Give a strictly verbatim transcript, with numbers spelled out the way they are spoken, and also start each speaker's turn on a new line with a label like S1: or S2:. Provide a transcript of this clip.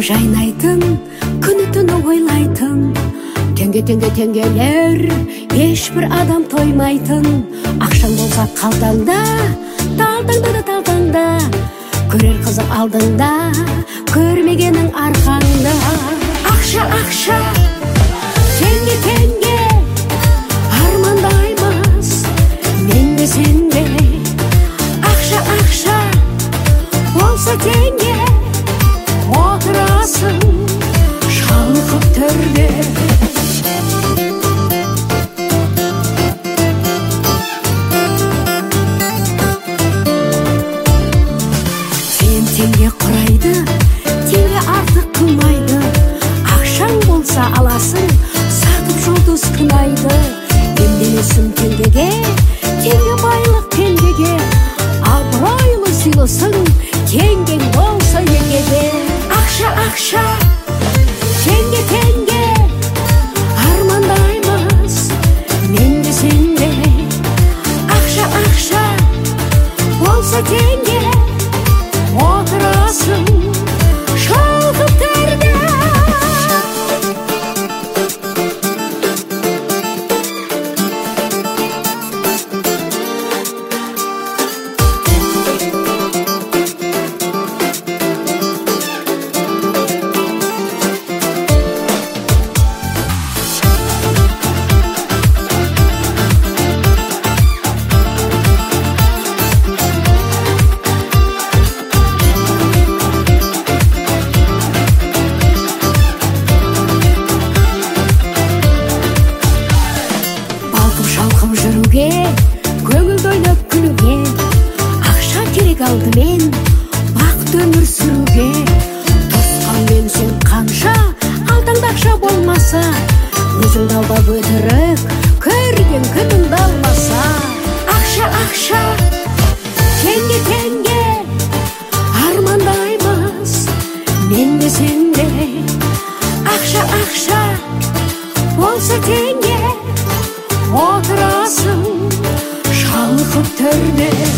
S1: жайнайтын, күні түні ойлайтын, теңге-теңге теңгелер, ешбір адам тоймайтын. Ақшаң болса қалтаңда, талтаңда да талтаңда, көрер қызық алдыңда, көрмегенің арқаңда. Ақша, ақша, теңге-теңге, армандаймыз мен де сен де. Ақша, ақша, болса теңге, отырасың шалқып төрде. Сен теңге құрайды, теңге артық қылмайды. Ақшаң болса аласың, сатып жұлдыз қынайды. Емделесің теңгеге, теңге байлық теңгеге, абыройлы сыйлысың теңгең болса егеде. Ақша, ақша, теңге-теңге, армандаймыз мен де сен де. Ақша, ақша, болса теңге, отырасың шалқып төрде. Шалқып жүруге, көңілді ойнап күлуге, ақша керек алдымен бақыт өмір сүруге. Тосқанмен сен қанша, алтаңда ақша болмаса, өзіңді алдап өтірік көрген күніңді алмаса. Ақша, ақша, теңге-теңге, армандаймыз мен де сен де. Ақша, ақша, болса теңге, отырасың шалқып төрде.